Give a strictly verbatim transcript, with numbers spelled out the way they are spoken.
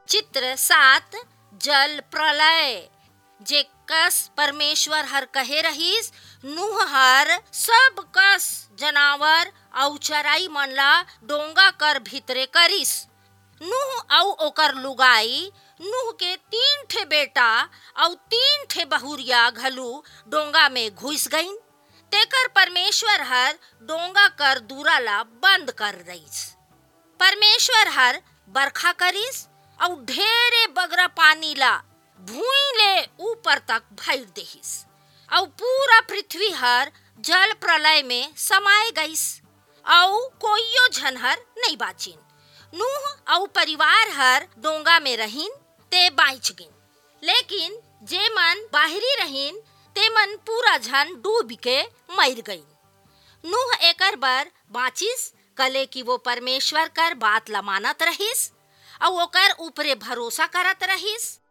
चित्र सात जल प्रलय जे कस परमेश्वर हर कहे रहीस नूह हर सब कस जनावर अउ चराई मन ला डोंगा कर भीतरे करिस। नूह अउ ओकर लुगाई नूह के तीन ठे बेटा अउ तीन ठे बहुरिया घलू डोंगा में घुस गईन। तेकर परमेश्वर हर डोंगा कर दूरा ला बंद कर रहीस। परमेश्वर हर बरखा करिस अउ ढेरे बगरा पानी ला भूई ले ऊपर तक भर देहिस अउ पूरा पृथ्वी हर जल प्रलय में समाये गईस अउ कोइयो झन हर नहीं बाचिन। नूह अउ परिवार हर डोंगा में रहीन ते बाँच गिन, लेकिन जे मन बाहरी रहीन ते मन पूरा झन डूब के मर गईन। नूह एकर बर बाँचिस कले कि वो परमेश्वर कर बात ला मानत रहीस अउ ओकर ऊपरे भरोसा करत रहीस।